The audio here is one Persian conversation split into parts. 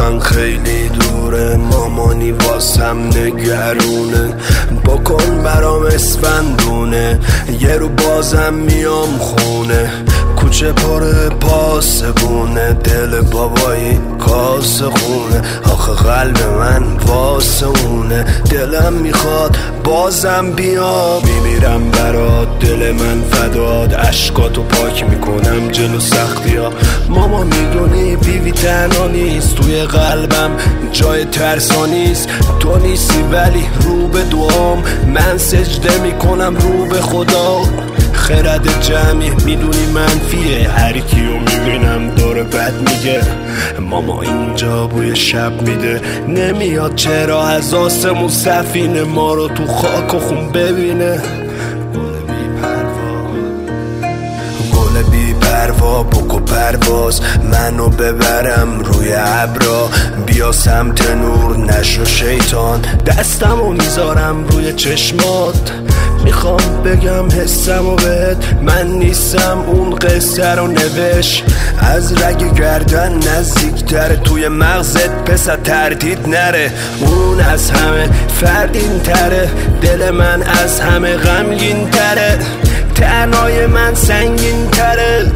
من خیلی دوره، مامانی واسم نگرونه. بکن برام اسفندونه، یه رو بازم میام خونه. کوچه پر پاسبونه، دل بابایی کاسه خونه. آخه قلب من واسه اونه، دلم میخواد بازم بیام. میمیرم برات دل من فداد، اشکاتو پاک میکنم جلو سختی ها. ماما میدونی بیوی تنها نیست، توی قلبم جای ترسا نیست. تو نیستی ولی رو به دعام، من سجده میکنم رو به خدا. خرد جمعی میدونی منفیه، هر کیو میبینم داره بد میگه. ماما اینجا بوی شب میده، نمیاد چرا از آسمون سفینه ما رو تو خاک و خون ببینه. گل بی پروا بکو پرواز، منو ببرم روی ابرا. بیا سمت نور نشو شیطان، دستمو میذارم روی چشمات. میخوام بگم حسمو بهت، من نیستم اون قصه رو نوشت. از رگ گردن نزدیکتره، توی مغزت پسر تردید نره. اون از همه فردین تره، دل من از همه غمگین تره. تنهای من سنگین تره،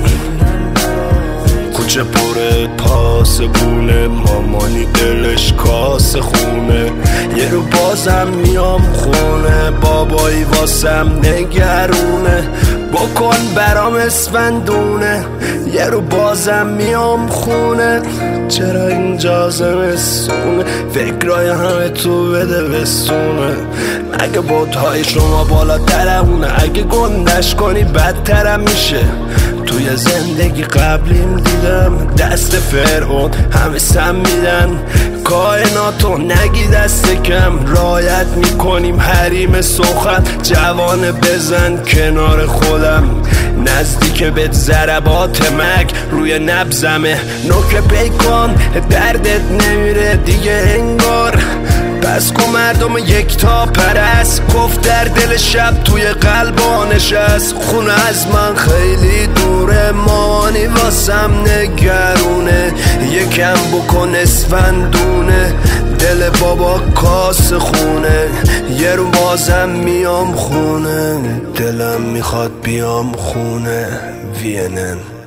کوچه پر پاسبونه، مامانی دلش کاسه خونه. یه رو بازم میام خونه، بابایی واسم نگرونه. بکن برام اسفندونه، یه رو بازم میام خونه. چرا اینجا زمستونه، فکرای همه تو بده بستونه. اگه بودهای شما بالاترمونه، اگه گندش کنی بدترم میشه. توی زندگی قبلیم دیدم دست فرعون همه سم میدن. کائناتو نگی دست کم، رایت میکنیم حریم سخن. جوان بزن کنار خودم، نزدیک بهت ضربات مک روی نبزمه. نوک پیکان دردت نمیره دیگه انگار. پس کو مردم یک تا پرست، کف در دل شب توی قلبا نشست. خونه از من خیلی دوره، مامانی واسم نگرونه. یکم بکن اسفندونه، دل بابا کاسه خونه. یه رو بازم میام خونه، دلم میخواد بیام خونه. وینن